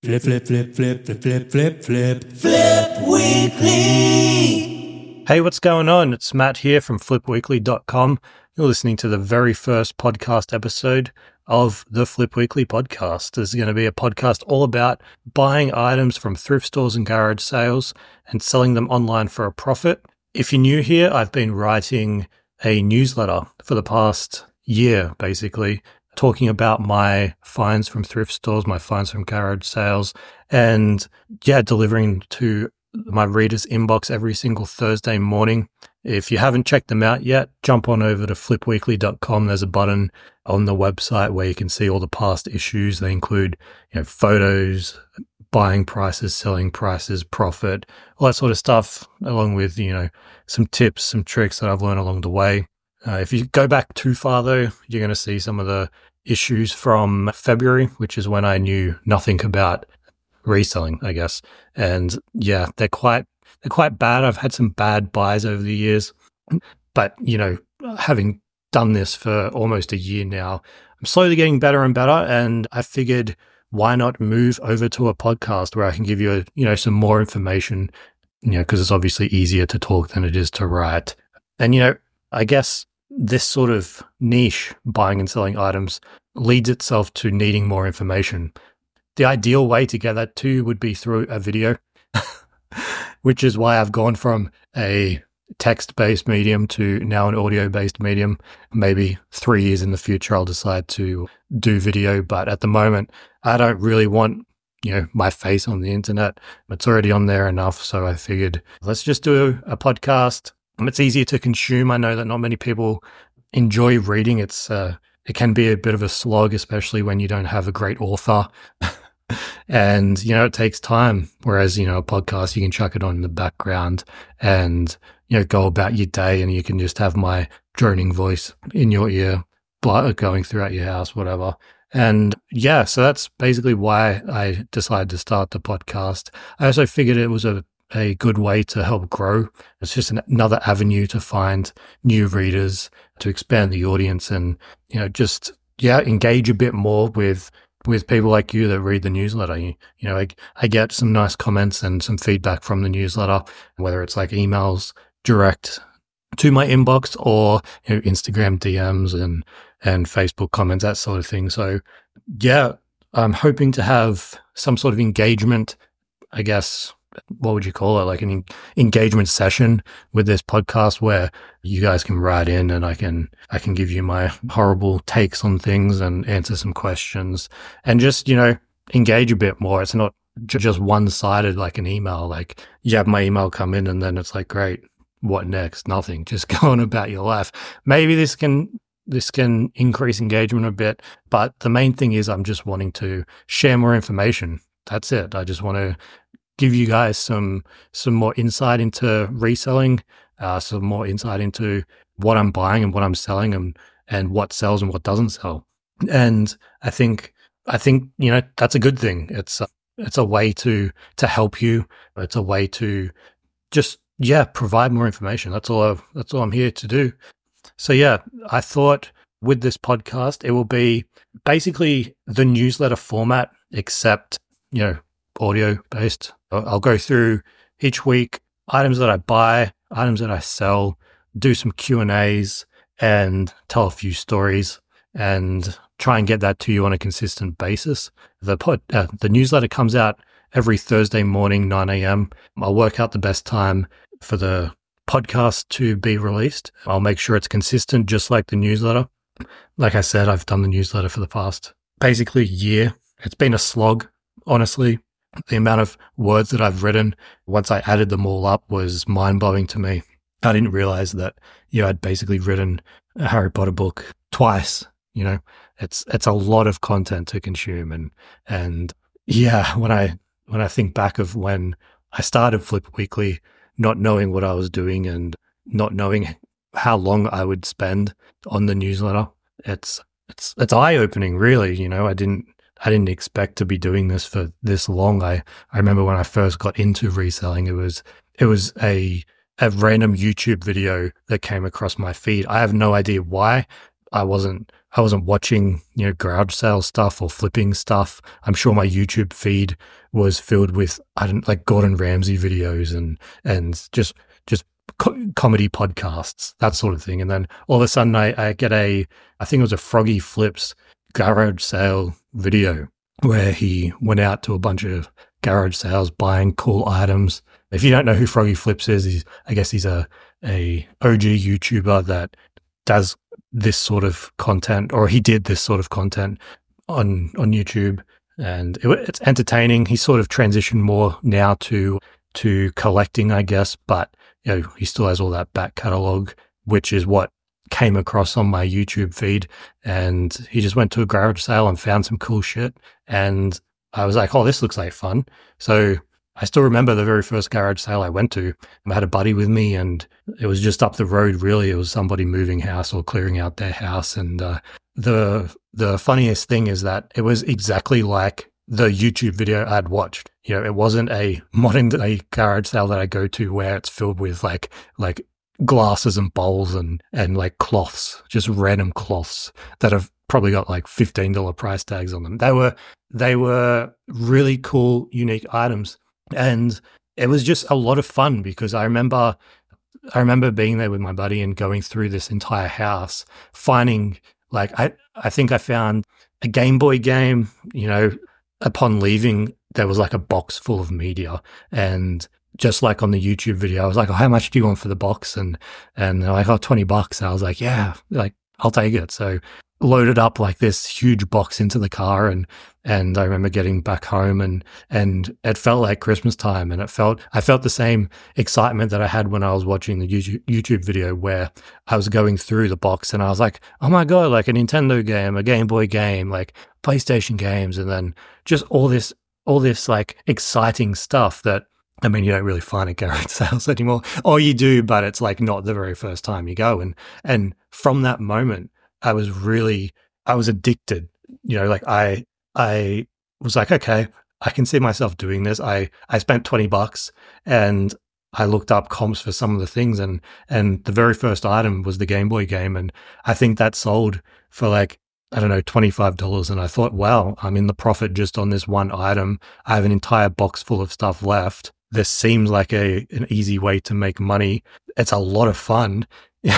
Flip, flip, flip, flip, flip, flip, flip, flip, Flip Weekly. Hey, what's going on? It's Matt here from flipweekly.com. You're listening to the very first podcast episode of the Flip Weekly podcast. This is going to be a podcast all about buying items from thrift stores and garage sales and selling them online for a profit. If you're new here, I've been writing a newsletter for the past year, basically, talking about my finds from thrift stores, my finds from garage sales, and delivering to my readers' inbox every single Thursday morning. If you haven't checked them out yet, jump on over to flipweekly.com. There's a button on the website where you can see all the past issues. They include, photos, buying prices, selling prices, profit, all that sort of stuff, along with, some tips, some tricks that I've learned along the way. If you go back too far, though, you're going to see some of the issues from February, which is when I knew nothing about reselling, I guess. And they're quite bad. I've had some bad buys over the years, but having done this for almost a year now, I'm slowly getting better and better. And I figured, why not move over to a podcast where I can give you some more information, because it's obviously easier to talk than it is to write. And I guess this sort of niche, buying and selling items, leads itself to needing more information. The ideal way to get that too would be through a video, which is why I've gone from a text-based medium to now an audio-based medium. Maybe 3 years in the future, I'll decide to do video, but at the moment, I don't really want my face on the internet. It's already on there enough, so I figured let's just do a podcast. It's easier to consume. I know that not many people enjoy reading. It can be a bit of a slog, especially when you don't have a great author. And, it takes time. Whereas, a podcast, you can chuck it on in the background and, go about your day, and you can just have my droning voice in your ear, going throughout your house, whatever. And so that's basically why I decided to start the podcast. I also figured it was a good way to help grow. It's just another avenue to find new readers, to expand the audience, and engage a bit more with people like you that read the newsletter. I get some nice comments and some feedback from the newsletter, whether it's like emails direct to my inbox or Instagram DMs and Facebook comments, that sort of thing. So I'm hoping to have some sort of engagement, I guess. What would you call it? Like an engagement session with this podcast where you guys can write in and I can give you my horrible takes on things and answer some questions and just, engage a bit more. It's not just one-sided like an email. Like you have my email come in and then it's like, great, what next? Nothing. Just go on about your life. Maybe this can increase engagement a bit, but the main thing is I'm just wanting to share more information. That's it. I just want to give you guys some more insight into reselling, some more insight into what I'm buying and what I'm selling and what sells and what doesn't sell. And I think that's a good thing. It's a way to help you. It's a way to just provide more information. That's all I'm here to do. So I thought with this podcast it will be basically the newsletter format, except audio based. I'll go through each week items that I buy, items that I sell, do some Q&As and tell a few stories and try and get that to you on a consistent basis. The newsletter comes out every Thursday morning, 9 a.m. I'll work out the best time for the podcast to be released. I'll make sure it's consistent, just like the newsletter. Like I said, I've done the newsletter for the past basically year. It's been a slog, honestly. The amount of words that I've written, once I added them all up, was mind-blowing to me. I didn't realize that, I'd basically written a Harry Potter book twice. It's a lot of content to consume. And when I think back of when I started Flip Weekly, not knowing what I was doing and not knowing how long I would spend on the newsletter, it's eye-opening, really. I didn't expect to be doing this for this long. I remember when I first got into reselling, it was a random YouTube video that came across my feed. I have no idea why. I wasn't I wasn't watching, garage sale stuff or flipping stuff. I'm sure my YouTube feed was filled with, like Gordon Ramsay videos and just comedy podcasts, that sort of thing. And then all of a sudden I get I think it was a Froggy Flips garage sale video where he went out to a bunch of garage sales buying cool items. If you don't know who Froggy Flips is, I guess he's a OG YouTuber that does this sort of content, or he did this sort of content on YouTube, and it's entertaining. He's sort of transitioned more now to collecting, I guess, but he still has all that back catalog, which is what came across on my YouTube feed. And he just went to a garage sale and found some cool shit, and I was like, oh, this looks like fun. So I still remember the very first garage sale I went to. I had a buddy with me, and it was just up the road, really. It was somebody moving house or clearing out their house. And the funniest thing is that it was exactly like the YouTube video I'd watched. It wasn't a modern day garage sale that I go to where it's filled with like glasses and bowls and like cloths, just random cloths that have probably got like $15 price tags on them. They were really cool, unique items. And it was just a lot of fun because I remember being there with my buddy and going through this entire house, finding like, I think I found a Game Boy game. Upon leaving, there was like a box full of media, and just like on the YouTube video, I was like, oh, how much do you want for the box? And they're like, oh, $20. I was like, yeah, like I'll take it. So loaded up like this huge box into the car, and I remember getting back home and it felt like Christmas time, and I felt the same excitement that I had when I was watching the YouTube video where I was going through the box and I was like, oh my God, like a Nintendo game, a Game Boy game, like PlayStation games, and then just all this like exciting stuff that, I mean, you don't really find at garage sales anymore, or you do, but it's like not the very first time you go. And from that moment, I was addicted. Like I was like, okay, I can see myself doing this. I spent $20 and I looked up comps for some of the things, and the very first item was the Game Boy game, and I think that sold for like, I don't know, $25. And I thought, wow, I'm in the profit just on this one item. I have an entire box full of stuff left. This seems like an easy way to make money. It's a lot of fun,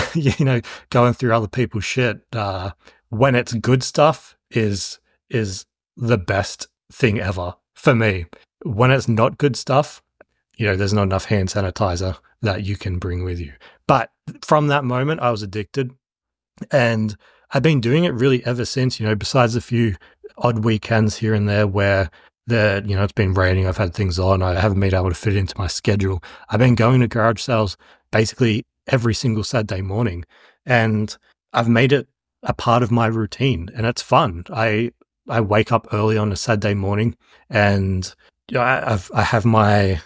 going through other people's shit. When it's good stuff is the best thing ever for me. When it's not good stuff, there's not enough hand sanitizer that you can bring with you. But from that moment, I was addicted, and I've been doing it really ever since, besides a few odd weekends here and there where it's been raining, I've had things on, I haven't been able to fit it into my schedule. I've been going to garage sales basically every single Saturday morning, and I've made it a part of my routine, and it's fun. I wake up early on a Saturday morning, and I have my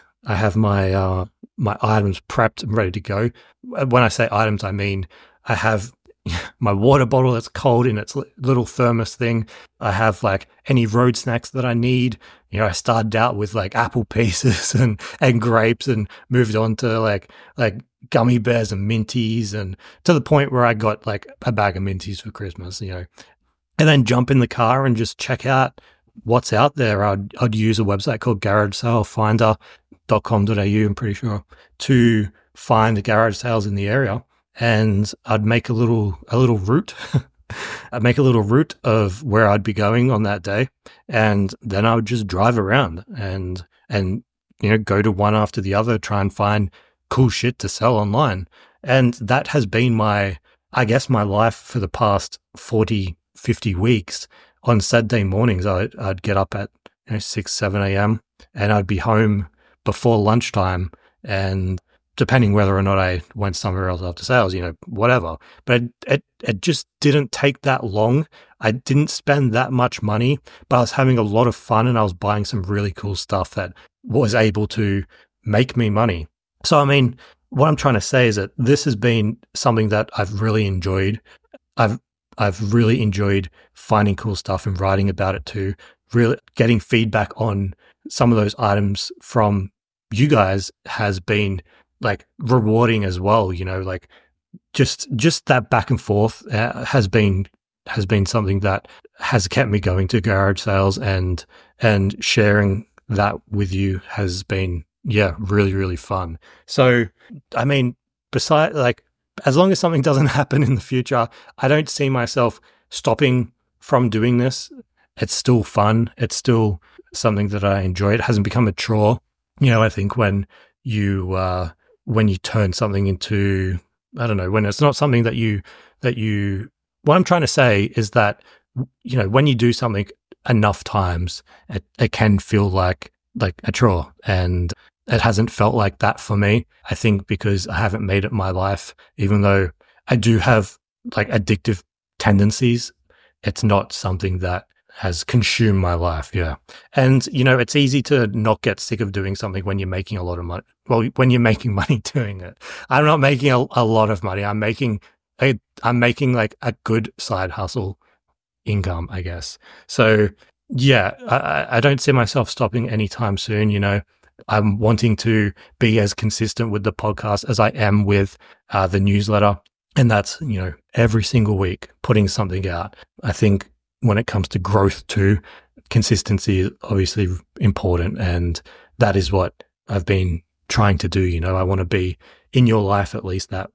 items prepped and ready to go. When I say items, I mean I have my water bottle that's cold in its little thermos thing. I have like any road snacks that I need. I started out with like apple pieces and grapes, and moved on to like gummy bears and minties, and to the point where I got like a bag of minties for Christmas, and then jump in the car and just check out what's out there. I'd use a website called garagesalefinder.com.au, I'm pretty sure, to find the garage sales in the area. And I'd make a little route. I'd make a little route of where I'd be going on that day, and then I would just drive around and go to one after the other, try and find cool shit to sell online. And that has been my life for the past 40, 50 weeks. On Saturday mornings, I'd get up at 6, 7 a.m. and I'd be home before lunchtime, and depending whether or not I went somewhere else after sales, whatever. But it just didn't take that long. I didn't spend that much money, but I was having a lot of fun, and I was buying some really cool stuff that was able to make me money. So, I mean, what I'm trying to say is that this has been something that I've really enjoyed. I've really enjoyed finding cool stuff and writing about it too, really getting feedback on some of those items from you guys has been like rewarding as well, like just that back and forth has been has been something that has kept me going to garage sales, and sharing that with you has been, really, really fun. So, I mean, besides, like, as long as something doesn't happen in the future, I don't see myself stopping from doing this. It's still fun. It's still something that I enjoy. It hasn't become a chore. I think when you turn something into, I don't know, when it's not something that you, what I'm trying to say is that, when you do something enough times, it can feel like a chore, and it hasn't felt like that for me. I think because I haven't made it my life, even though I do have like addictive tendencies, it's not something that has consumed my life. Yeah. And, it's easy to not get sick of doing something when you're making a lot of money. Well, when you're making money doing it. I'm not making a lot of money. I'm making like a good side hustle income, I guess. So yeah, I don't see myself stopping anytime soon. I'm wanting to be as consistent with the podcast as I am with the newsletter. And that's, every single week putting something out. I think when it comes to growth too, consistency is obviously important. And that is what I've been trying to do. I want to be in your life at least that,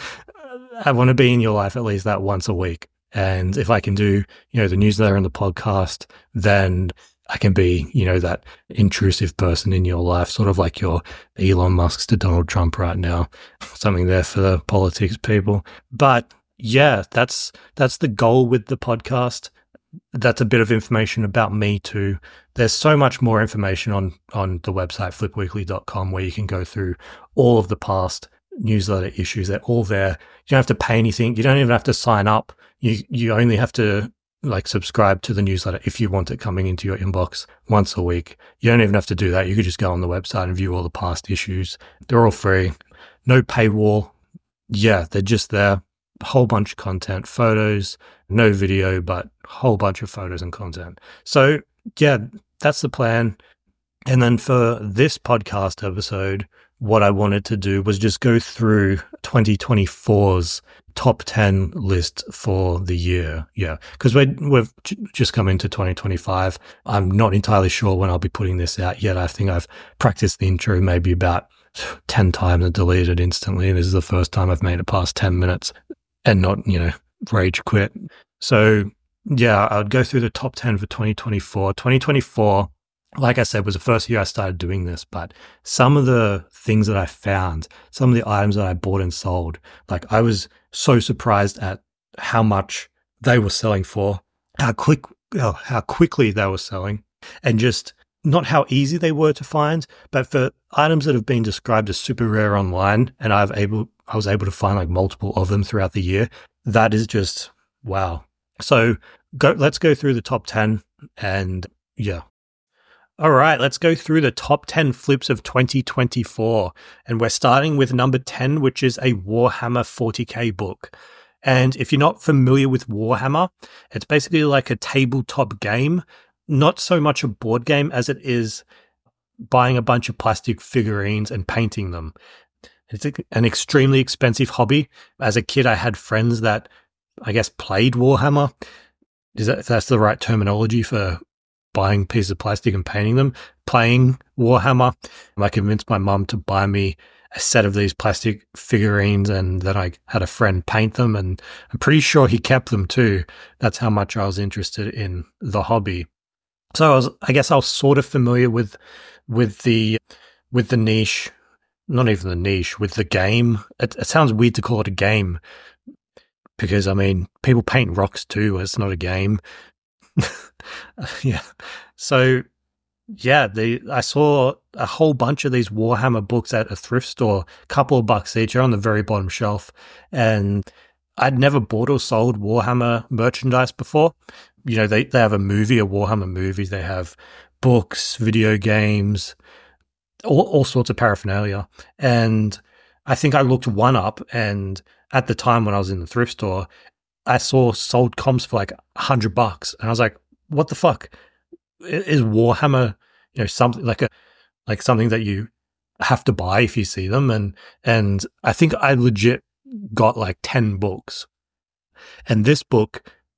I want to be in your life at least that once a week. And if I can do, the newsletter and the podcast, then I can be, that intrusive person in your life, sort of like your Elon Musk's to Donald Trump right now. Something there for the politics people. But yeah, that's the goal with the podcast. That's a bit of information about me too. There's so much more information on the website, flipweekly.com, where you can go through all of the past newsletter issues. They're all there. You don't have to pay anything. You don't even have to sign up. You only have to subscribe to the newsletter if you want it coming into your inbox once a week. You don't even have to do that. You could just go on the website and view all the past issues. They're all free. No paywall. Yeah, they're just there. A whole bunch of content, photos, no video, but a whole bunch of photos and content. So yeah, that's the plan. And then for this podcast episode, what I wanted to do was just go through 2024's top 10 list for the year. Yeah, because we've just come into 2025. I'm not entirely sure when I'll be putting this out yet. I think I've practiced the intro maybe about 10 times and deleted it instantly. And this is the first time I've made it past 10 minutes and not, rage quit. So yeah, I'd go through the top 10 for 2024. 2024, like I said, was the first year I started doing this, but some of the things that I found, some of the items that I bought and sold, like I was so surprised at how much they were selling for, how quickly they were selling, and just not how easy they were to find, but for items that have been described as super rare online, and I was able to find like multiple of them throughout the year. That is just wow. So let's go through the top 10 and yeah. All right, let's go through the top 10 flips of 2024. And we're starting with number 10, which is a Warhammer 40K book. And if you're not familiar with Warhammer, it's basically like a tabletop game, not so much a board game as it is buying a bunch of plastic figurines and painting them. It's an extremely expensive hobby. As a kid, I had friends that I guess played Warhammer. If that's the right terminology for buying pieces of plastic and painting them, playing Warhammer. I convinced my mum to buy me a set of these plastic figurines, and then I had a friend paint them, and I'm pretty sure he kept them too. That's how much I was interested in the hobby. So I guess I was sort of familiar with the niche, not even the niche, with the game. It sounds weird to call it a game because, I mean, people paint rocks too. It's not a game. Yeah. So yeah, I saw a whole bunch of these Warhammer books at a thrift store, a couple of bucks each. They're on the very bottom shelf, and I'd never bought or sold Warhammer merchandise before. They have a Warhammer movie. They have books, video games, all sorts of paraphernalia. And I think I looked one up, and at the time when I was in the thrift store, I saw sold comps for like $100, and I was like, "What the fuck is Warhammer?" Something like something that you have to buy if you see them. And I think I legit got like 10 books, and this book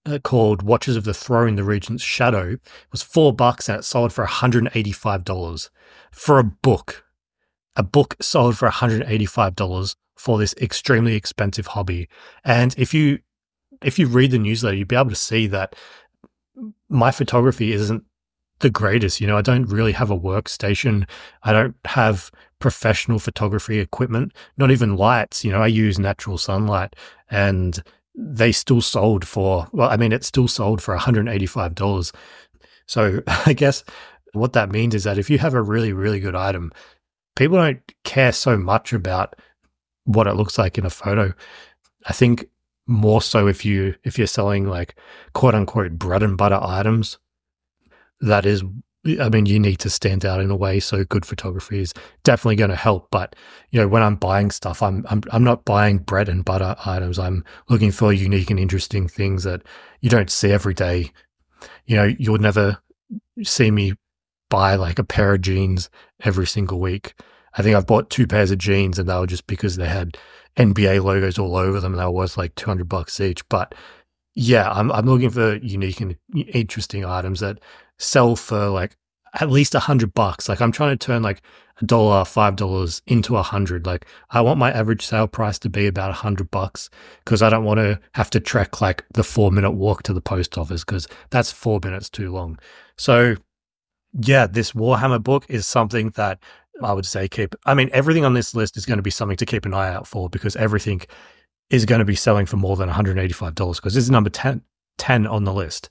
called Watches of the Throne, The Regent's Shadow. It was $4 and it sold for $185 for a book. A book sold for $185 for this extremely expensive hobby. And if you read the newsletter, you'll be able to see that my photography isn't the greatest. I don't really have a workstation. I don't have professional photography equipment, not even lights. I use natural sunlight, and they still sold for, it still sold for $185. So I guess what that means is that if you have a really, really good item, people don't care so much about what it looks like in a photo. I think more so if you're selling like quote unquote bread and butter items, that is, you need to stand out in a way. So good photography is definitely going to help. But, when I'm buying stuff, I'm not buying bread and butter items. I'm looking for unique and interesting things that you don't see every day. You'll never see me buy like a pair of jeans every single week. I think I've bought 2 pairs of jeans, and they were just because they had NBA logos all over them, and they were worth like $200 each. But yeah, I'm looking for unique and interesting items that sell for like at least $100. Like I'm trying to turn like $1, $5 into $100. Like I want my average sale price to be about $100 because I don't want to have to trek like the 4-minute walk to the post office because that's 4 minutes too long. So yeah, this Warhammer book is something that I would say everything on this list is going to be something to keep an eye out for, because everything is going to be selling for more than $185 because this is number 10 on the list.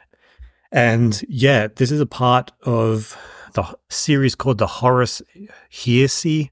And yeah, this is a part of the series called the Horus Heresy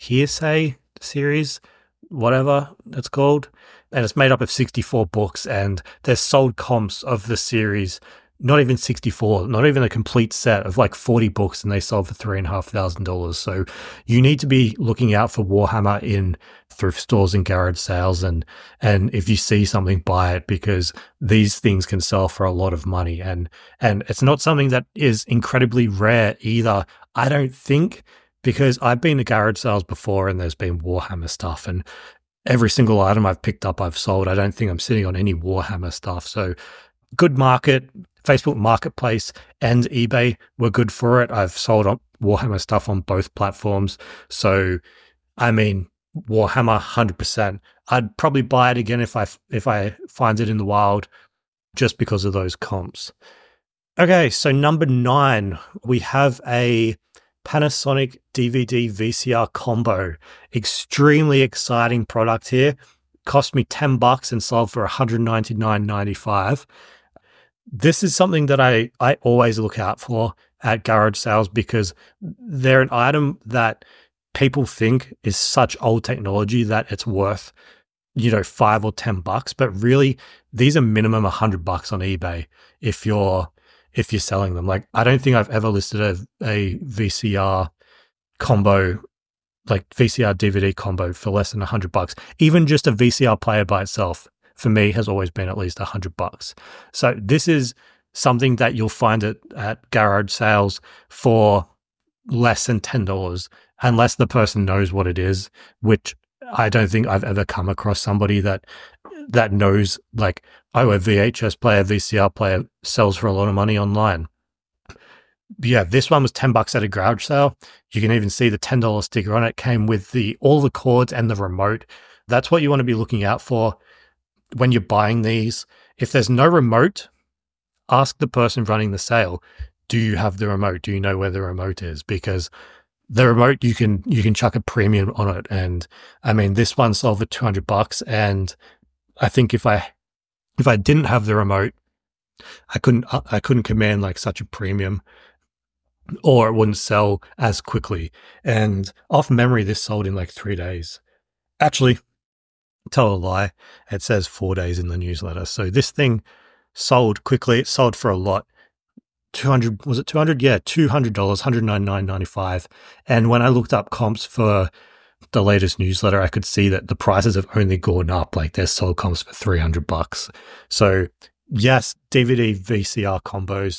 series, whatever it's called. And it's made up of 64 books, and there's sold comps of the series, not even 64, not even a complete set of like 40 books, and they sold for $3,500. So you need to be looking out for Warhammer in thrift stores and garage sales, and if you see something, buy it, because these things can sell for a lot of money, and it's not something that is incredibly rare either, I don't think, because I've been to garage sales before and there's been Warhammer stuff, and every single item I've picked up, I've sold. I don't think I'm sitting on any Warhammer stuff. So good market. Facebook Marketplace and eBay were good for it. I've sold Warhammer stuff on both platforms. So, Warhammer 100%. I'd probably buy it again if I find it in the wild, just because of those comps. Okay, so number 9, we have a Panasonic DVD VCR combo. Extremely exciting product here. Cost me $10 and sold for $199.95. This is something that I always look out for at garage sales, because they're an item that people think is such old technology that it's worth, $5 or $10. But really, these are minimum $100 on eBay if you're selling them. Like, I don't think I've ever listed a VCR combo, like VCR DVD combo, for less than $100. Even just a VCR player by itself, for me, has always been at least $100. So this is something that you'll find at garage sales for less than $10, unless the person knows what it is, which I don't think I've ever come across somebody that knows, like, a VHS player, VCR player sells for a lot of money online. But yeah, this one was $10 at a garage sale. You can even see the $10 sticker on it. Came with all the cords and the remote. That's what you want to be looking out for when you're buying these. If there's no remote, ask the person running the sale, do you have the remote? Do you know where the remote is? Because the remote, you can chuck a premium on it. And this one sold for $200. And I think if I didn't have the remote, I couldn't command like such a premium, or it wouldn't sell as quickly. And off memory, this sold in like 3 days. Actually, tell a lie, it says 4 days in the newsletter. So this thing sold quickly. It sold for a lot. Was it 200? Yeah, $200, $199.95. And when I looked up comps for the latest newsletter, I could see that the prices have only gone up. Like, they're sold comps for $300. So yes, DVD VCR combos,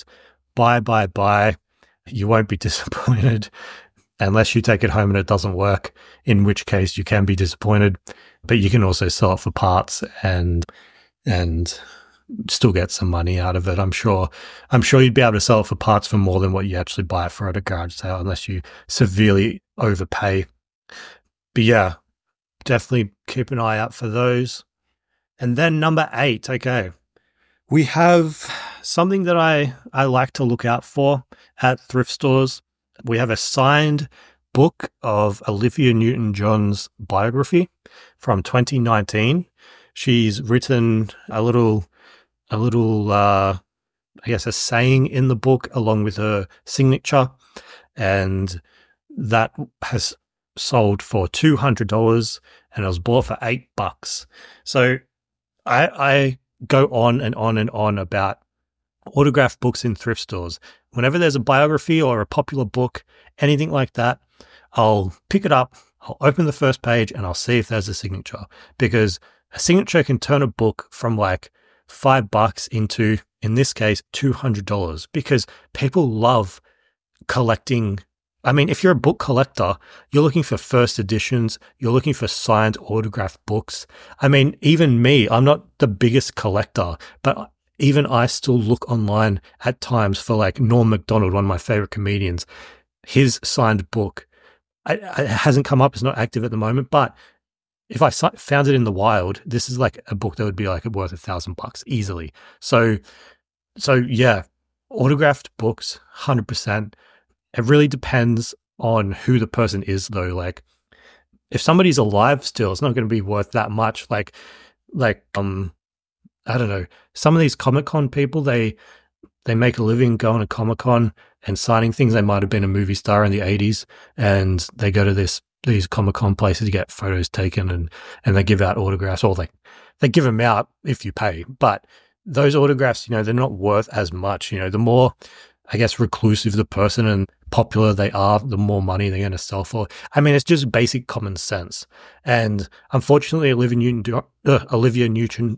buy. You won't be disappointed unless you take it home and it doesn't work, in which case you can be disappointed. But you can also sell it for parts and still get some money out of it. I'm sure you'd be able to sell it for parts for more than what you actually buy it for at a garage sale, unless you severely overpay. But yeah, definitely keep an eye out for those. And then number 8, okay. We have something that I like to look out for at thrift stores. We have a signed book of Olivia Newton-John's biography from 2019. She's written a little, I guess, a saying in the book along with her signature, and that has sold for $200, and it was bought for $8. So I go on and on and on about autographed books in thrift stores. Whenever there's a biography or a popular book, anything like that, I'll pick it up, I'll open the first page, and I'll see if there's a signature, because a signature can turn a book from like $5 into, in this case, $200, because people love collecting. I mean, if you're a book collector, you're looking for first editions, you're looking for signed autographed books. I mean, even me, I'm not the biggest collector, but even I still look online at times for like Norm Macdonald, one of my favorite comedians, his signed book. It hasn't come up, it's not active at the moment, but if I found it in the wild, this is like a book that would be like worth $1,000 easily. So yeah, autographed books, 100%. It really depends on who the person is, though. Like, if somebody's alive still, it's not going to be worth that much. Like, I don't know. Some of these Comic-Con people, they make a living going to Comic-Con and signing things. They might have been a movie star in the 80s, and they go to these Comic-Con places to get photos taken, and they give out autographs, or they give them out if you pay. But those autographs, they're not worth as much. The more, I guess, reclusive the person and popular they are, the more money they're going to sell for. I mean, it's just basic common sense. And unfortunately, Olivia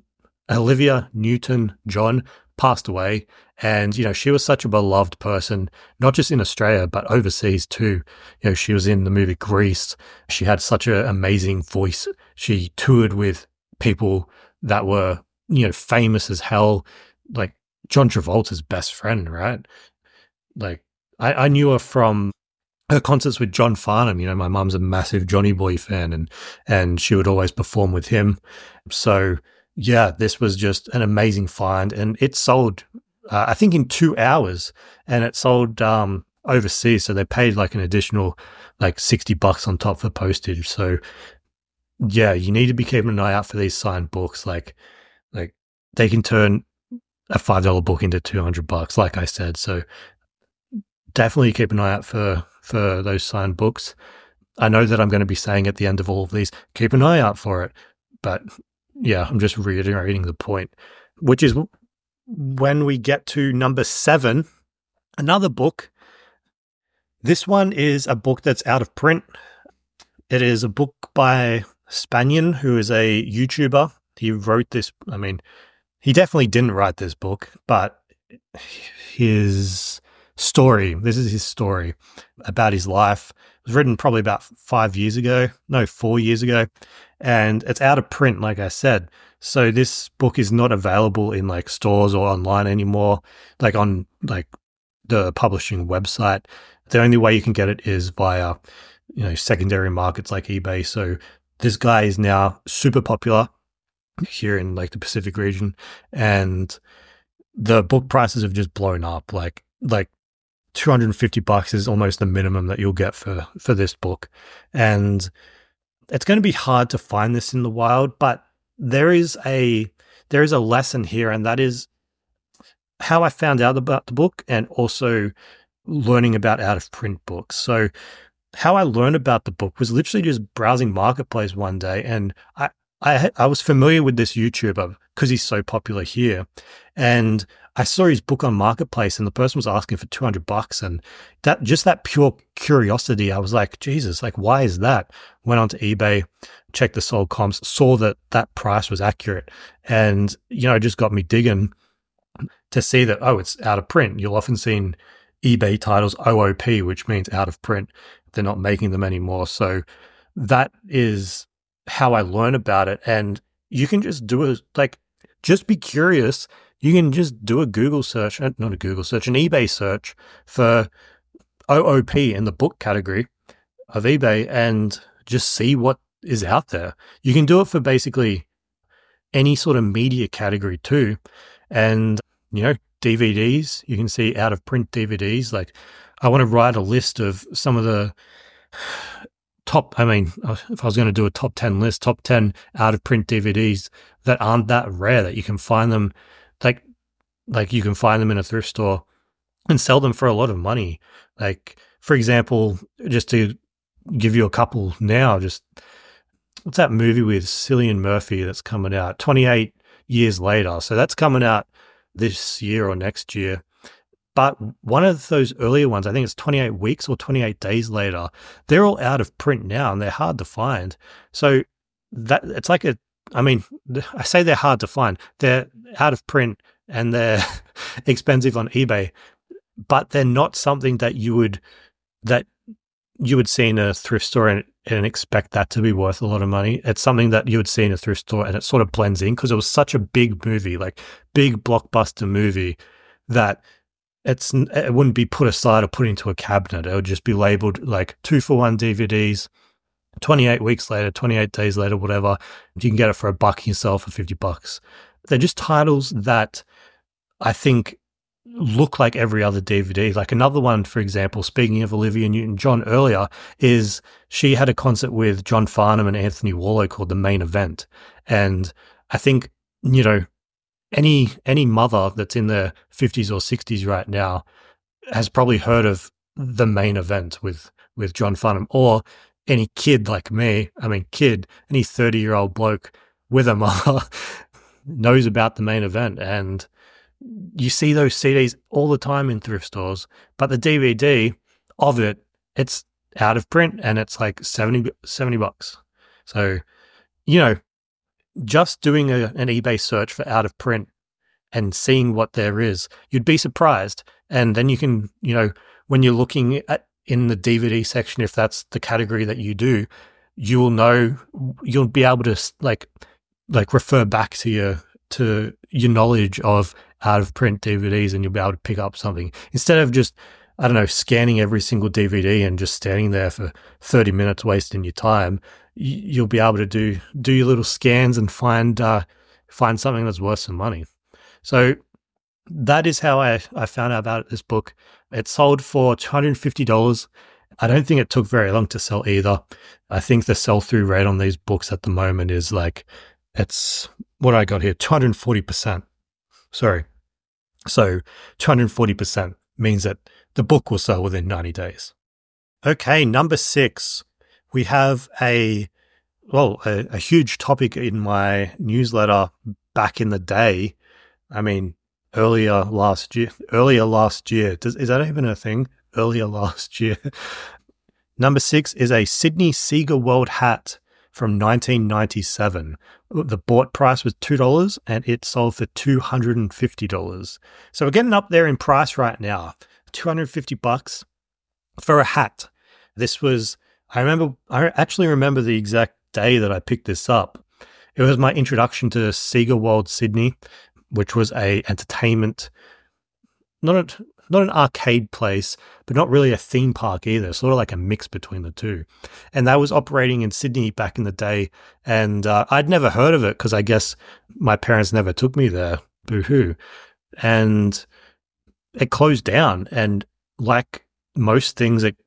Newton-John passed away. And, she was such a beloved person, not just in Australia, but overseas too. She was in the movie Grease. She had such an amazing voice. She toured with people that were, famous as hell, like John Travolta's best friend, right? Like, I knew her from her concerts with John Farnham. My mum's a massive Johnny Boy fan, and she would always perform with him. So yeah, this was just an amazing find, and it sold, I think, in 2 hours, and it sold overseas. So they paid like an additional like $60 on top for postage. So yeah, you need to be keeping an eye out for these signed books. Like they can turn a $5 book into $200, like I said. So definitely keep an eye out for those signed books. I know that I'm going to be saying at the end of all of these, keep an eye out for it. But yeah, I'm just reiterating the point, which is when we get to number 7, another book. This one is a book that's out of print. It is a book by Spanian, who is a YouTuber. He wrote this. I mean, he definitely didn't write this book, but his story, this is his story about his life. It was written probably about 4 years ago, and it's out of print, like I said. So this book is not available in like stores or online anymore, like on like the publishing website. The only way you can get it is via, secondary markets like eBay. So this guy is now super popular here in like the Pacific region, and the book prices have just blown up. Like $250 is almost the minimum that you'll get for this book. And it's going to be hard to find this in the wild, but there is a lesson here, and that is how I found out about the book, and also learning about out of print books. So how I learned about the book was literally just browsing Marketplace one day, and I was familiar with this YouTuber because he's so popular here, and I saw his book on Marketplace, and the person was asking for $200, and that pure curiosity, I was like, Jesus, like, why is that? Went onto eBay, checked the sold comps, saw that price was accurate, and it just got me digging to see that, it's out of print. You'll often see in eBay titles OOP, which means out of print. They're not making them anymore. So that is how I learn about it. And you can just do it. Like, just be curious. You can just do a Google search, not a Google search, an eBay search for OOP in the book category of eBay and just see what is out there. You can do it for basically any sort of media category too. And, DVDs, you can see out of print DVDs. Like, I want to write a list of some of the if I was going to do a top 10 list, top 10 out of print DVDs that aren't that rare, that you can find them, like you can find them in a thrift store and sell them for a lot of money. Like, for example, just to give you a couple now, just what's that movie with Cillian Murphy that's coming out 28 years later? So that's coming out this year or next year. But one of those earlier ones, I think it's 28 weeks or 28 days later, they're all out of print now and they're hard to find. So that it's like I say they're hard to find. They're out of print and they're expensive on eBay, but they're not something that you would see in a thrift store and expect that to be worth a lot of money. It's something that you would see in a thrift store and it sort of blends in because it was such a big movie, like big blockbuster movie, that it wouldn't be put aside or put into a cabinet. It would just be labeled like 2-for-1 DVDs, 28 weeks later, 28 days later, whatever. You can get it for $1 yourself for $50. They're just titles that I think look like every other DVD. Like another one, for example, speaking of Olivia Newton-John earlier, is she had a concert with John Farnham and Anthony Warlow called The Main Event. And I think, any mother that's in their 50s or 60s right now has probably heard of The Main Event with John Farnham, or any kid like me, any 30-year-old bloke with a mother knows about The Main Event. And you see those CDs all the time in thrift stores, but the DVD of it's out of print and it's like $70. So, just doing an eBay search for out of print and seeing what there is, you'd be surprised. And then you can, when you're looking at in the DVD section, if that's the category that you do, you'll be able to like refer back to your knowledge of out of print DVDs, and you'll be able to pick up something instead of just, scanning every single DVD and just standing there for 30 minutes wasting your time. You'll be able to do your little scans and find something that's worth some money. So that is how I found out about this book. It sold for $250. I don't think it took very long to sell either. I think the sell-through rate on these books at the moment is it's what I got here, 240%. Sorry. So 240% means that the book will sell within 90 days. Okay, number 6. We have a huge topic in my newsletter back in the day. Earlier last year. Is that even a thing? Earlier last year. Number 6 is a Sydney Seager-World hat from 1997. The bought price was $2 and it sold for $250. So we're getting up there in price right now. $250 for a hat. This was, I actually remember the exact day that I picked this up. It was my introduction to Seager World Sydney, which was a entertainment, not an arcade place, but not really a theme park either, sort of like a mix between the two. And that was operating in Sydney back in the day. And I'd never heard of it because I guess my parents never took me there. Boo-hoo. And it closed down. And like most things, it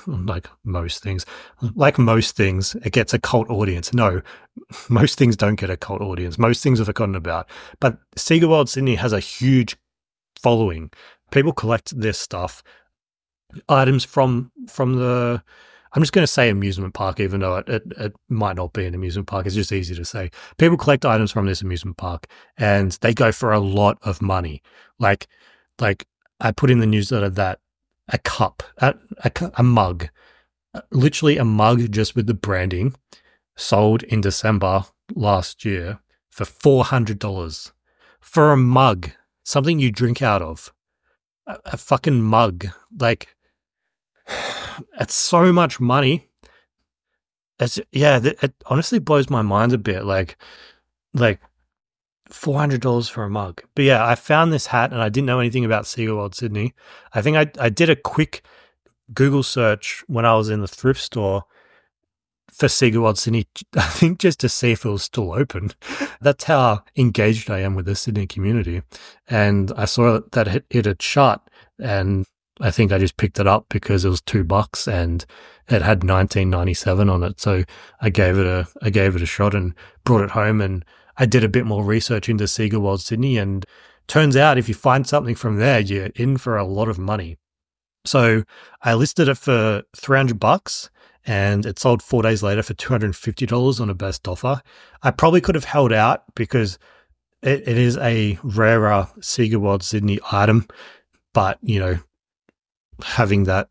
gets a cult audience. No, most things don't get a cult audience. Most things are forgotten about. But Seager World Sydney has a huge following. People collect this stuff, items from the, I'm just going to say amusement park, even though it might not be an amusement park. It's just easy to say. People collect items from this amusement park and they go for a lot of money. Like I put in the newsletter that a cup, a mug, literally a mug just with the branding, sold in December last year for $400 for a mug, something you drink out of. A fucking mug. Like, it's so much money. It honestly blows my mind a bit. Like $400 for a mug. But yeah, I found this hat and I didn't know anything about Sega World Sydney. I think I did a quick Google search when I was in the thrift store for Sega World Sydney, I think just to see if it was still open. That's how engaged I am with the Sydney community. And I saw that it had shut, and I think I just picked it up because it was $2 and it had 1997 on it. So I gave it a shot and brought it home, and I did a bit more research into Sega World Sydney, and turns out if you find something from there, you're in for a lot of money. So I listed it for $300 and it sold 4 days later for $250 on a best offer. I probably could have held out because it is a rarer Sega World Sydney item, but, you know, having that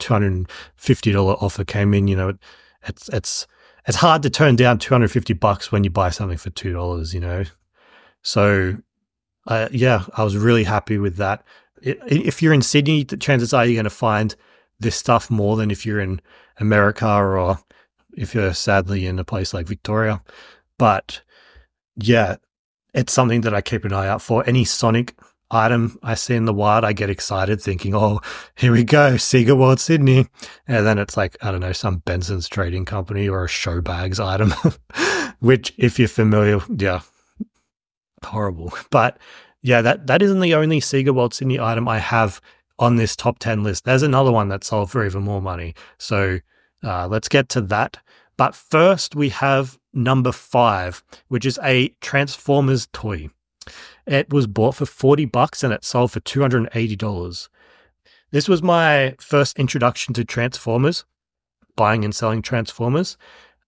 $250 offer came in, you know, it's hard to turn down $250 when you buy something for $2, you know. So, yeah, I was really happy with that. If you're in Sydney, the chances are you're going to find this stuff more than if you're in America or if you're sadly in a place like Victoria. But yeah, it's something that I keep an eye out for. Any Sonic item I see in the wild, I get excited thinking, oh, here we go, Sega World Sydney. And then it's like, I don't know, some Benson's Trading Company or a Showbags item, which if you're familiar, yeah, horrible. But yeah, that isn't the only Sega World Sydney item I have on this top 10 list. There's another one that sold for even more money. So let's get to that. But first we have number 5, which is a Transformers toy. It was bought for $40 and it sold for $280. This was my first introduction to Transformers, buying and selling Transformers.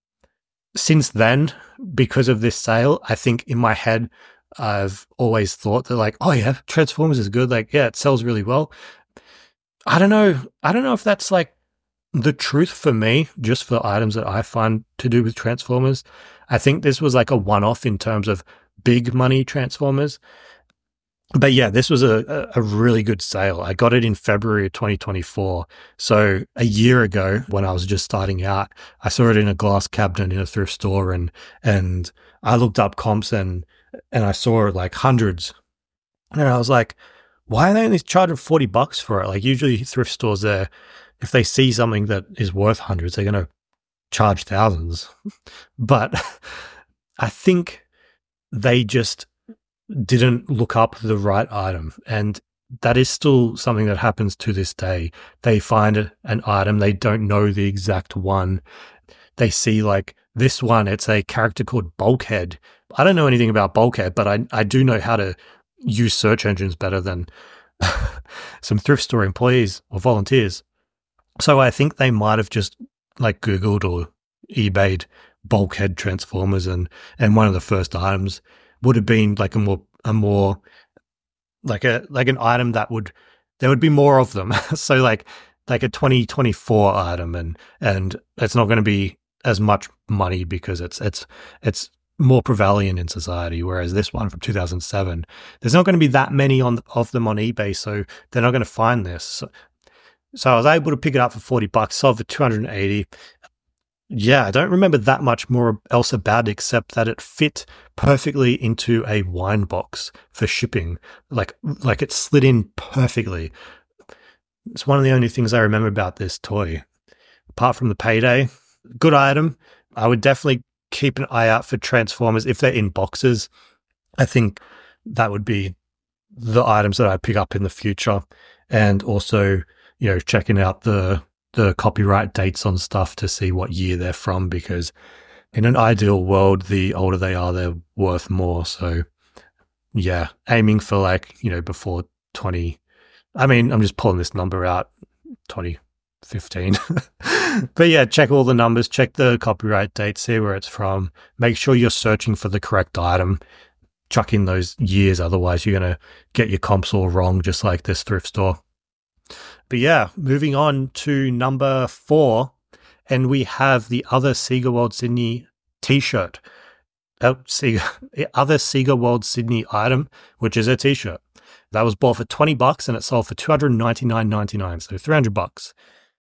Since then, because of this sale, I think in my head, I've always thought that like, oh yeah, Transformers is good. Like, yeah, it sells really well. I don't know if that's like the truth for me, just for items that I find to do with Transformers. I think this was like a one-off in terms of big money Transformers. But yeah, this was a really good sale. I got it in February of 2024. So a year ago when I was just starting out, I saw it in a glass cabinet in a thrift store and I looked up comps and I saw like hundreds. And I was like, why are they only charging $40 for it? Like usually thrift stores there, if they see something that is worth hundreds, they're going to charge thousands. But I think they just didn't look up the right item. And that is still something that happens to this day. They find an item, they don't know the exact one. They see like this one, it's a character called Bulkhead. I don't know anything about Bulkhead, but I do know how to use search engines better than some thrift store employees or volunteers. So I think they might have just like Googled or eBayed Bulkhead Transformers and one of the first items would have been like a more like an item that there would be more of them. So like a 2024 item and it's not going to be as much money because it's more prevalent in society, whereas this one from 2007, there's not going to be that many of them on eBay, so they're not going to find this. So I was able to pick it up for $40, sold for $280. Yeah, I don't remember that much more else about it except that it fit perfectly into a wine box for shipping. Like it slid in perfectly. It's one of the only things I remember about this toy. Apart from the payday, good item. I would definitely keep an eye out for Transformers if they're in boxes. I think that would be the items that I pick up in the future. And also, you know, checking out the copyright dates on stuff to see what year they're from, because in an ideal world, the older they are, they're worth more. So yeah, aiming for like, you know, before 20, I mean, I'm just pulling this number out, 2015. But yeah, check all the numbers, check the copyright date, see where it's from, make sure you're searching for the correct item, chuck in those years, otherwise you're going to get your comps all wrong, just like this thrift store. But yeah, moving on to number 4, and we have the other Sega World Sydney t-shirt. Other Sega World Sydney item, which is a t-shirt. That was bought for $20 and it sold for $299.99, so $300.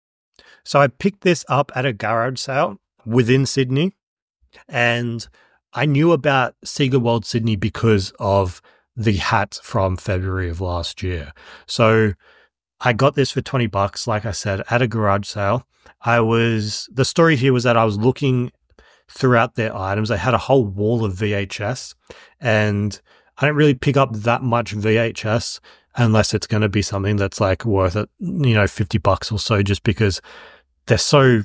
So I picked this up at a garage sale within Sydney, and I knew about Sega World Sydney because of the hat from February of last year. So I got this for $20, like I said, at a garage sale. The story here was that I was looking throughout their items. They had a whole wall of VHS, and I don't really pick up that much VHS unless it's going to be something that's like worth it, $50 or so, just because they're so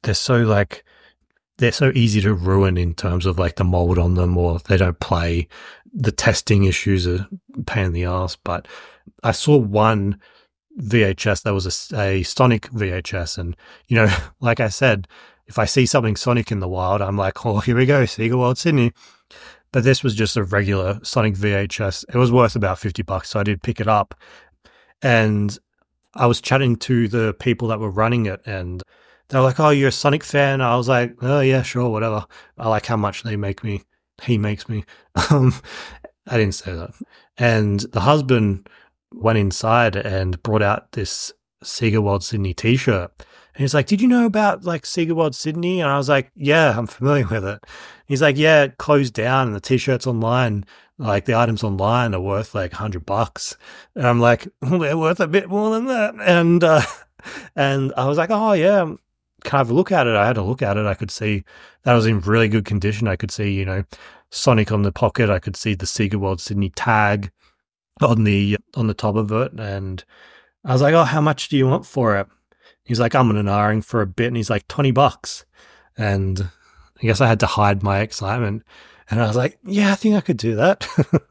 easy to ruin in terms of like the mold on them, or they don't play. The testing issues are a pain in the ass. But I saw one VHS that was a Sonic VHS, and like I said, if I see something Sonic in the wild, I'm like, oh, here we go, Sega World Sydney. But this was just a regular Sonic VHS. It was worth about $50, so I did pick it up. And I was chatting to the people that were running it, and they were like, oh, you're a Sonic fan? I was like, oh, yeah, sure, whatever. I like how much he makes me. I didn't say that. And the husband went inside and brought out this Sega World Sydney t-shirt. And he's like, did you know about like Sega World Sydney? And I was like, yeah, I'm familiar with it. He's like, yeah, it closed down and the t-shirts online, like the items online are worth like $100. And I'm like, well, they're worth a bit more than that. And I was like, oh yeah, can I have a look at it? I had a look at it. I could see that was in really good condition. I could see, Sonic on the pocket. I could see the Sega World Sydney tag on the top of it. And I was like, oh, how much do you want for it? He's like, I'm an R-ing for a bit. And he's like, $20. And I guess I had to hide my excitement. And I was like, yeah, I think I could do that.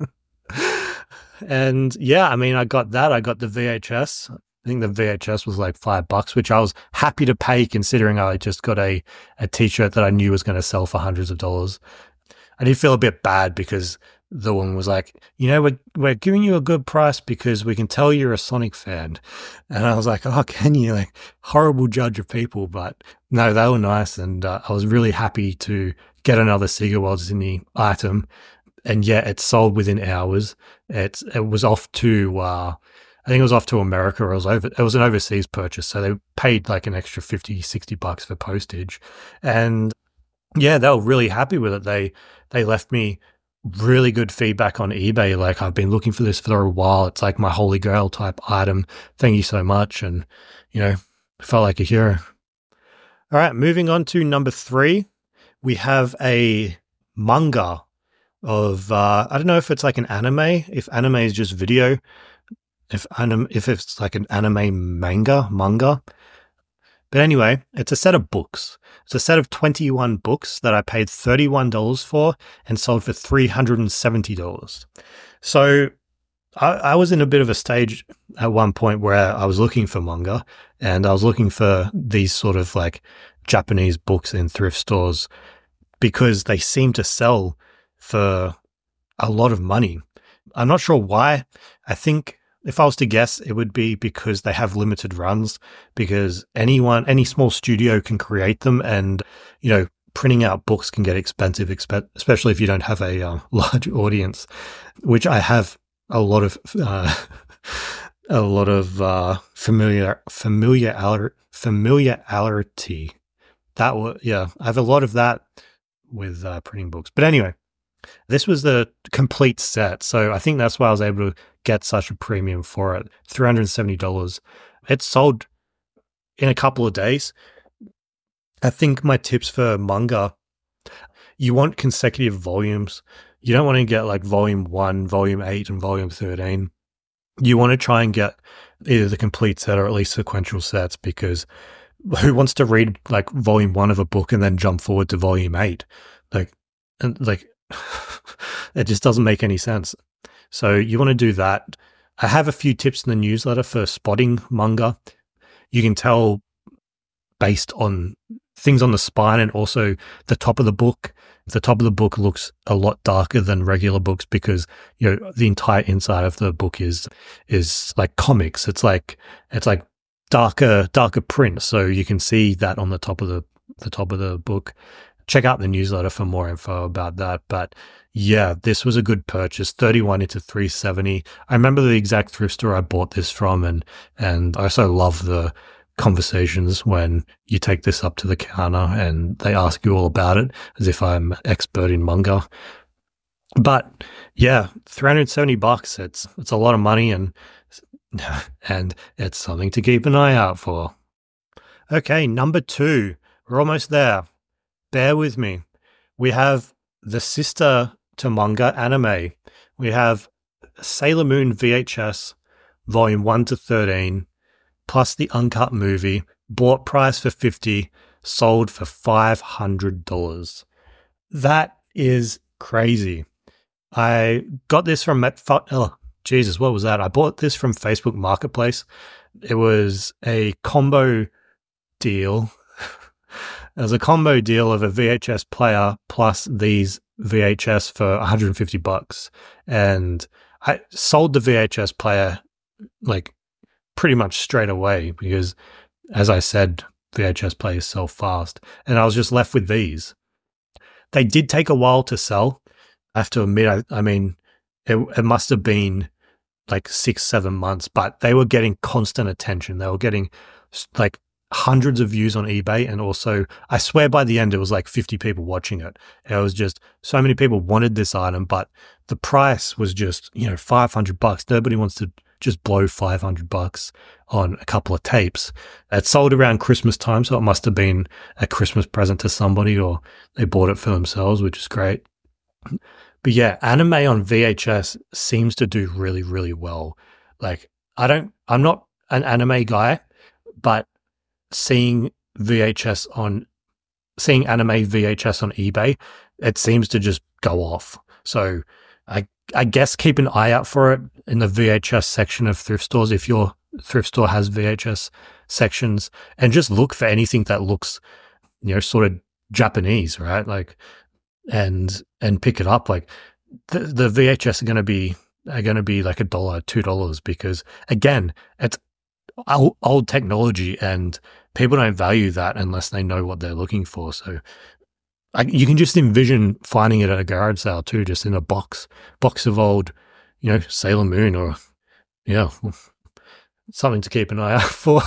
And yeah, I mean, I got that. I got the VHS. I think the VHS was like $5, which I was happy to pay considering I just got a t-shirt that I knew was going to sell for hundreds of dollars. I did feel a bit bad because the one was like, we're giving you a good price because we can tell you're a Sonic fan. And I was like, oh, can you? Like, horrible judge of people. But no, they were nice. And I was really happy to get another Sega World Sydney item. And yeah, it sold within hours. It was off to, I think it was off to America, or it was an overseas purchase. So they paid like an extra $50, $60 for postage. And yeah, they were really happy with it. They left me really good feedback on eBay. Like, I've been looking for this for a while. It's like my holy grail type item. Thank you so much. And, felt like a hero. All right, moving on to number 3. We have a manga of, I don't know if it's like an anime, if anime is just video, if it's like an anime manga. But anyway, it's a set of books. It's a set of 21 books that I paid $31 for and sold for $370. So I was in a bit of a stage at one point where I was looking for manga, and I was looking for these sort of like Japanese books in thrift stores because they seem to sell for a lot of money. I'm not sure why. I think if I was to guess, it would be because they have limited runs, because any small studio can create them, and, printing out books can get expensive, especially if you don't have a large audience, which I have a lot of familiarity. I have a lot of that with printing books. But anyway, this was the complete set. So I think that's why I was able to get such a premium for it. $370. It sold in a couple of days. I think my tips for manga, you want consecutive volumes. You don't want to get like volume 1, volume 8, and volume 13. You want to try and get either the complete set or at least sequential sets, because who wants to read like volume 1 of a book and then jump forward to volume 8? It just doesn't make any sense. So you want to do that. I have a few tips in the newsletter for spotting manga. You can tell based on things on the spine and also the top of the book. The top of the book looks a lot darker than regular books because, the entire inside of the book is like comics. It's like darker print. So you can see that on the top of the book. Check out the newsletter for more info about that. But yeah, this was a good purchase, 31 into 370. I remember the exact thrift store I bought this from, and I also love the conversations when you take this up to the counter and they ask you all about it as if I'm expert in manga. But yeah, $370, it's a lot of money, and it's something to keep an eye out for. Okay, number 2. We're almost there. Bear with me. We have the sister to manga anime. We have Sailor Moon VHS, volume 1 to 13, plus the uncut movie, bought price for $50, sold for $500. That is crazy. I got this from Jesus, what was that? I bought this from Facebook Marketplace. It was a combo deal. It was a combo deal of a VHS player plus these VHS for $150. And I sold the VHS player like pretty much straight away because, as I said, VHS players sell fast. And I was just left with these. They did take a while to sell. I have to admit, I mean, it must have been like 6-7 months, but they were getting constant attention. They were getting like hundreds of views on eBay. And also, I swear by the end, it was like 50 people watching it. It was just so many people wanted this item, but the price was just, $500. Nobody wants to just blow $500 on a couple of tapes. It sold around Christmas time, so it must have been a Christmas present to somebody, or they bought it for themselves, which is great. But yeah, anime on VHS seems to do really, really well. Like, I'm not an anime guy, but seeing anime VHS on eBay, it seems to just go off. So I guess keep an eye out for it in the VHS section of thrift stores if your thrift store has VHS sections, and just look for anything that looks, sort of Japanese, right? Like, and pick it up. Like the VHS are going to be like $1, $2, because again, it's old technology and people don't value that unless they know what they're looking for. So you can just envision finding it at a garage sale too, just in a box of old, Sailor Moon, or something to keep an eye out for.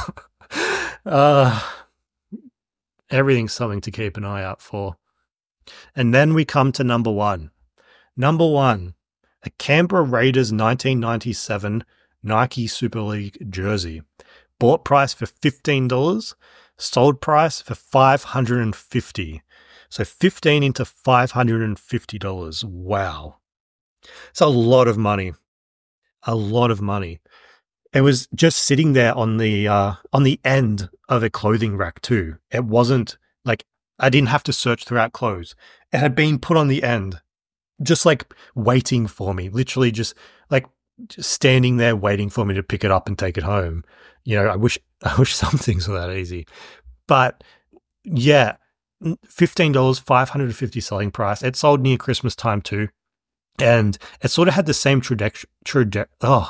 Everything's something to keep an eye out for. And then we come to number 1. Number 1, a Canberra Raiders 1997 Nike Super League jersey. Bought price for $15, sold price for $550. So $15 into $550. Wow. It's a lot of money. A lot of money. It was just sitting there on the end of a clothing rack too. It wasn't like I didn't have to search throughout clothes. It had been put on the end, just like waiting for me, literally just standing there waiting for me to pick it up and take it home. I wish some things were that easy. But yeah, $15, $550 selling price. It sold near Christmas time too. And it sort of had the same trajectory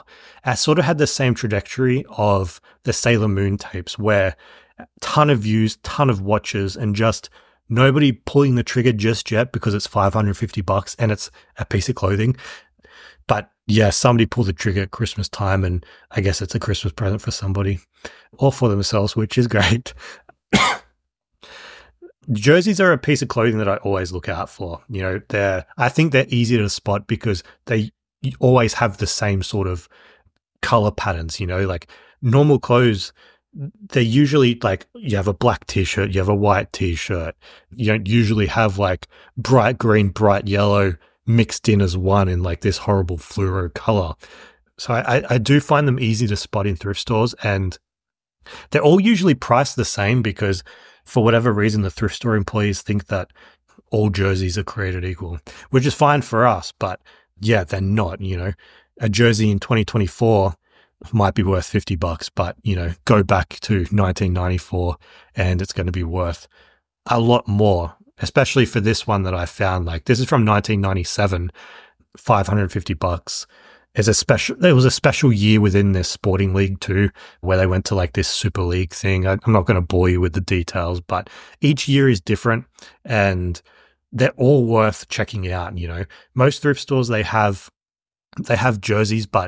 of the Sailor Moon tapes, where ton of views, ton of watches, and just nobody pulling the trigger just yet because it's $550 and it's a piece of clothing. But yeah, somebody pulled the trigger at Christmas time, and I guess it's a Christmas present for somebody or for themselves, which is great. Jerseys are a piece of clothing that I always look out for. I think they're easy to spot because they always have the same sort of color patterns, like normal clothes. They're usually like, you have a black t-shirt, you have a white t-shirt. You don't usually have like bright green, bright yellow mixed in as one in like this horrible fluoro color. So I do find them easy to spot in thrift stores, and they're all usually priced the same because for whatever reason, the thrift store employees think that all jerseys are created equal, which is fine for us. But yeah, they're not. A jersey in 2024 might be worth $50, but go back to 1994 and it's going to be worth a lot more, especially for this one that I found. Like, this is from 1997, $550. There was a special year within this sporting league too, where they went to like this Super League thing. I'm not going to bore you with the details, but each year is different and they're all worth checking out. Most thrift stores, they have jerseys, but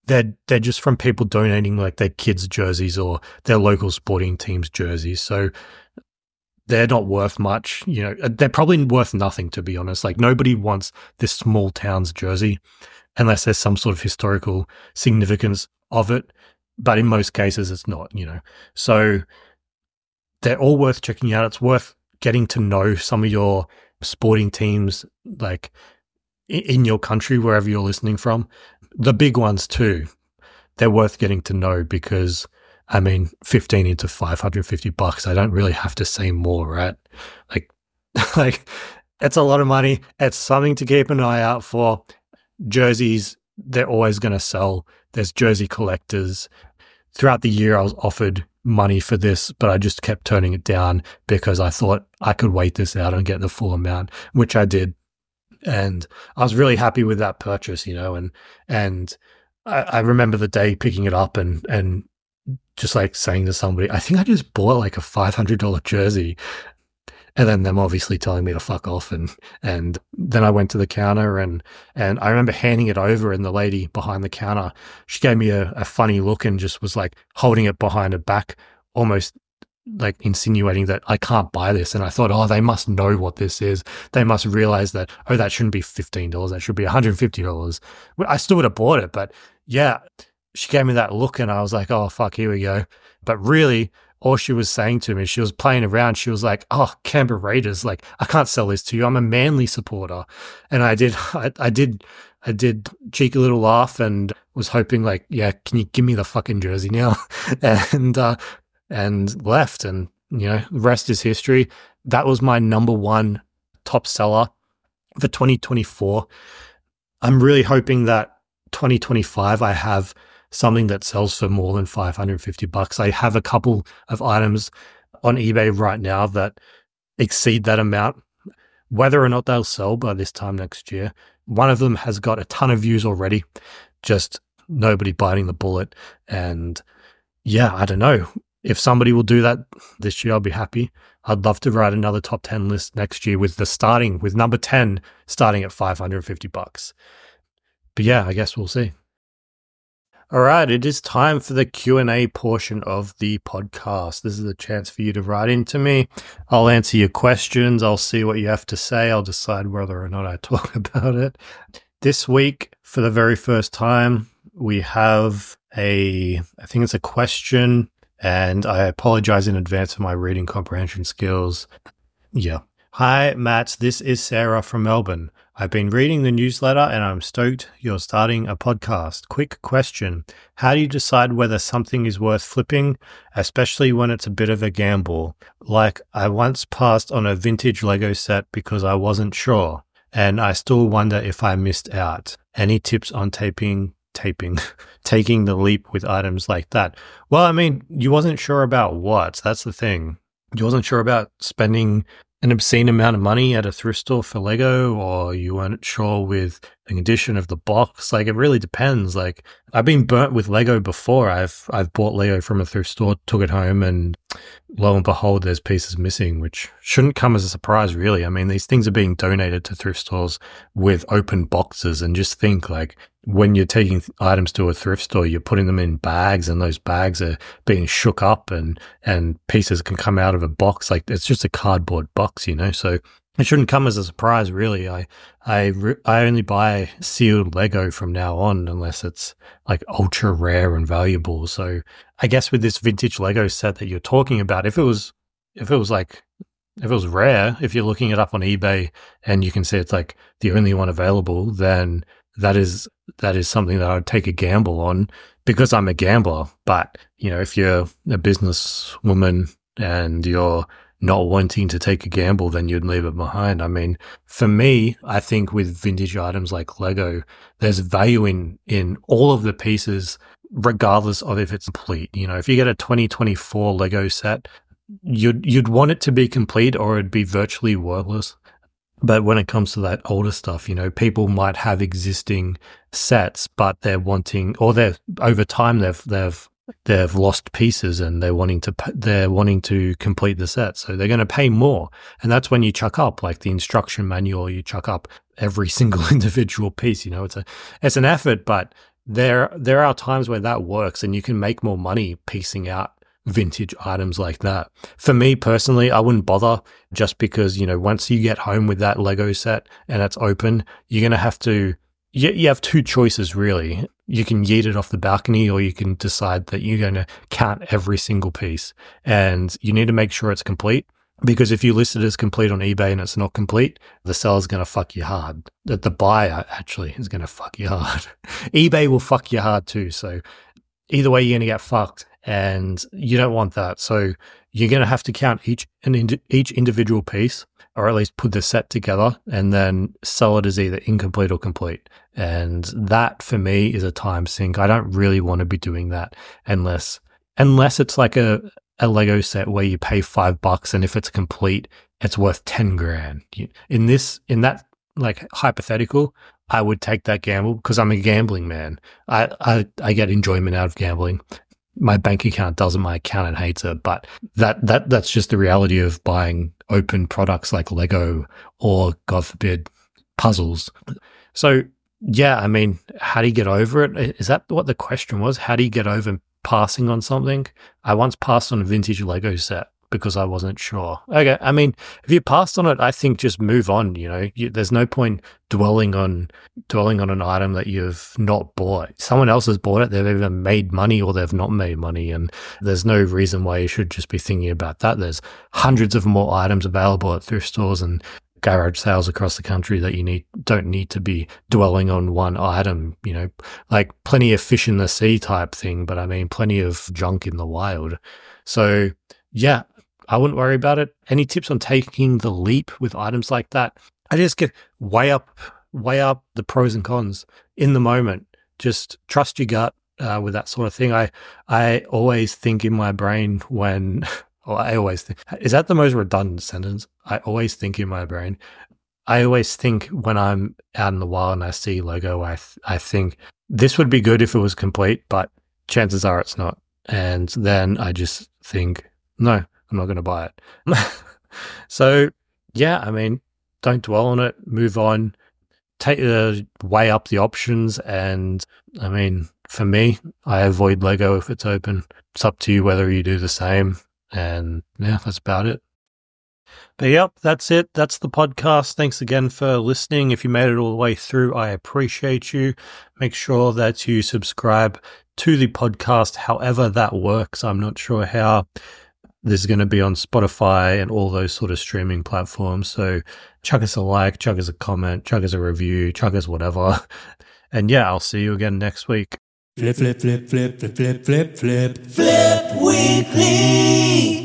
they're just from people donating like their kids' jerseys or their local sporting team's jerseys. So they're not worth much. They're probably worth nothing, to be honest. Like, nobody wants this small town's jersey unless there's some sort of historical significance of it. But in most cases, it's not, So they're all worth checking out. It's worth getting to know some of your sporting teams, like in your country, wherever you're listening from. The big ones too, they're worth getting to know because, 15 into $550, I don't really have to say more, right? Like it's a lot of money. It's something to keep an eye out for. Jerseys, they're always going to sell. There's jersey collectors. Throughout the year, I was offered money for this, but I just kept turning it down because I thought I could wait this out and get the full amount, which I did. And I was really happy with that purchase, and I remember the day picking it up and just like saying to somebody, I think I just bought like a $500 jersey. And then them obviously telling me to fuck off. And then I went to the counter and I remember handing it over, and the lady behind the counter, she gave me a funny look and just was like holding it behind her back, almost like insinuating that I can't buy this. And I thought, oh, they must know what this is. They must realize that, oh, that shouldn't be $15. That should be $150. I still would have bought it. But yeah, she gave me that look and I was like, oh, fuck, here we go. But really, all she was saying to me, she was playing around. She was like, oh, Canberra Raiders, like, I can't sell this to you. I'm a Manly supporter. And I did cheeky little laugh and was hoping like, yeah, can you give me the fucking jersey now? and left. And, the rest is history. That was my number one top seller for 2024. I'm really hoping that 2025 I have something that sells for more than $550. I have a couple of items on eBay right now that exceed that amount. Whether or not they'll sell by this time next year, one of them has got a ton of views already, just nobody biting the bullet. And yeah, I don't know. If somebody will do that this year, I'll be happy. I'd love to write another top 10 list next year with number 10 starting at $550. But yeah, I guess we'll see. All right, it is time for the Q&A portion of the podcast. This is a chance for you to write into me. I'll answer your questions. I'll see what you have to say. I'll decide whether or not I talk about it. This week, for the very first time, we have I think it's a question, and I apologize in advance for my reading comprehension skills. Yeah. Hi, Matt. This is Sarah from Melbourne. I've been reading the newsletter and I'm stoked you're starting a podcast. Quick question. How do you decide whether something is worth flipping, especially when it's a bit of a gamble? Like, I once passed on a vintage Lego set because I wasn't sure, and I still wonder if I missed out. Any tips on taking the leap with items like that? Well, you wasn't sure about what? That's the thing. You wasn't sure about spending an obscene amount of money at a thrift store for Lego, or you weren't sure with the condition of the box. Like, it really depends. Like, I've been burnt with Lego before. I've bought Lego from a thrift store, took it home, and lo and behold, there's pieces missing, which shouldn't come as a surprise, really. These things are being donated to thrift stores with open boxes, and just think, like, when you're taking items to a thrift store, you're putting them in bags, and those bags are being shook up, and pieces can come out of a box. Like, it's just a cardboard box, so it shouldn't come as a surprise, really. I only buy sealed Lego from now on, unless it's like ultra rare and valuable. So I guess with this vintage Lego set that you're talking about, if it was rare, if you're looking it up on eBay and you can see it's like the only one available, then that is something that I would take a gamble on because I'm a gambler. But, if you're a businesswoman and you're not wanting to take a gamble, then you'd leave it behind. For me, I think with vintage items like Lego, there's value in all of the pieces, regardless of if it's complete. If you get a 2024 Lego set, you'd want it to be complete or it'd be virtually worthless. But when it comes to that older stuff, people might have existing sets, but they're wanting, or over time they've lost pieces and they're wanting to complete the set, so they're going to pay more, and that's when you chuck up like the instruction manual. You chuck up every single individual piece. It's an effort, but there are times where that works and you can make more money piecing out vintage items like that. For me personally, I wouldn't bother, just because, once you get home with that Lego set and it's open, you're going to have to, you have two choices really. You can yeet it off the balcony, or you can decide that you're going to count every single piece, and you need to make sure it's complete. Because if you list it as complete on eBay and it's not complete, the seller's going to fuck you hard. The buyer actually is going to fuck you hard. eBay will fuck you hard too. So either way, you're going to get fucked, and you don't want that. So you're going to have to count each individual piece, or at least put the set together and then sell it as either incomplete or complete. And that for me is a time sink. I don't really want to be doing that unless it's like a Lego set where you pay $5, and if it's complete, it's worth 10 grand. In that like hypothetical, I would take that gamble because I'm a gambling man. I get enjoyment out of gambling. My bank account doesn't, my accountant hates it, but that's just the reality of buying open products like Lego or, God forbid, puzzles. So yeah, I mean, how do you get over it? Is that what the question was? How do you get over passing on something? I once passed on a vintage Lego set because I wasn't sure. Okay, I mean, if you passed on it, I think just move on. There's no point dwelling on an item that you've not bought. Someone else has bought it. They've either made money or they've not made money, and there's no reason why you should just be thinking about that. There's hundreds of more items available at thrift stores and garage sales across the country that you don't need to be dwelling on one item, like plenty of fish in the sea type thing, but I mean plenty of junk in the wild. So yeah, I wouldn't worry about it. Any tips on taking the leap with items like that? I just get weigh up the pros and cons in the moment. Just trust your gut with that sort of thing. I always think in my brain when I always think, is that the most redundant sentence? I always think in my brain. I always think when I'm out in the wild and I see Lego, I think this would be good if it was complete, but chances are it's not. And then I just think, no, I'm not going to buy it. So yeah, I mean, don't dwell on it, move on, weigh up the options. And I mean, for me, I avoid Lego if it's open. It's up to you whether you do the same. And yeah, that's about it. But yep, that's it. That's the podcast. Thanks again for listening. If you made it all the way through, I appreciate you. Make sure that you subscribe to the podcast, however that works. I'm not sure how. This is going to be on Spotify and all those sort of streaming platforms. So chuck us a like, chuck us a comment, chuck us a review, chuck us whatever. And yeah, I'll see you again next week. Flip, flip, flip, flip, flip, flip, flip, flip, Weekly.